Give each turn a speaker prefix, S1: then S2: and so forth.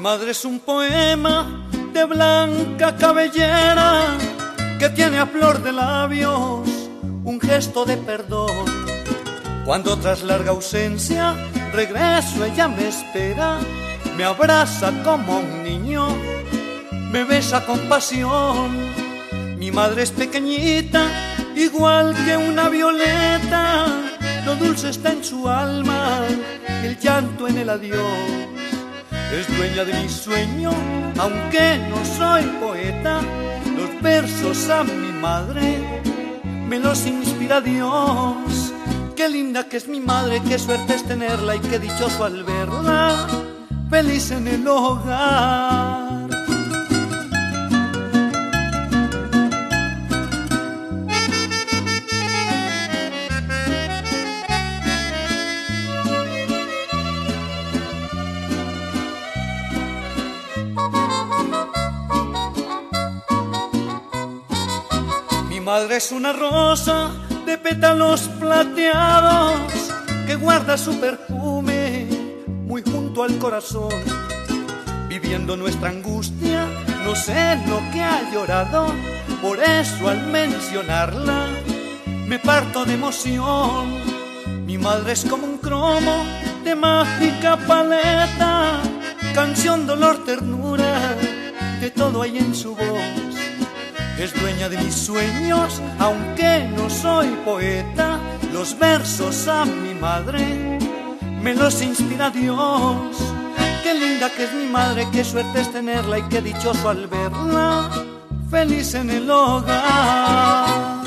S1: madre es un poema de blanca cabellera que tiene a flor de labios un gesto de perdón. Cuando tras larga ausencia regreso, ella me espera, me abraza como un niño, me besa con pasión. Mi madre es pequeñita, igual que una violeta, lo dulce está en su alma, el llanto en el adiós. Es dueña de mi sueño, aunque no soy poeta, los versos a mi madre me los inspira Dios. Qué linda que es mi madre, qué suerte es tenerla y qué dichoso al verla feliz en el hogar. Mi madre es una rosa de pétalos plateados que guarda su perfume muy junto al corazón. Viviendo nuestra angustia, no sé lo que ha llorado, por eso al mencionarla me parto de emoción. Mi madre es como un cromo de mágica paleta, canción, dolor, ternura, de todo hay en su voz. Es dueña de mis sueños, aunque no soy poeta, los versos a mi madre me los inspira Dios. Qué linda que es mi madre, qué suerte es tenerla y qué dichoso al verla feliz en el hogar.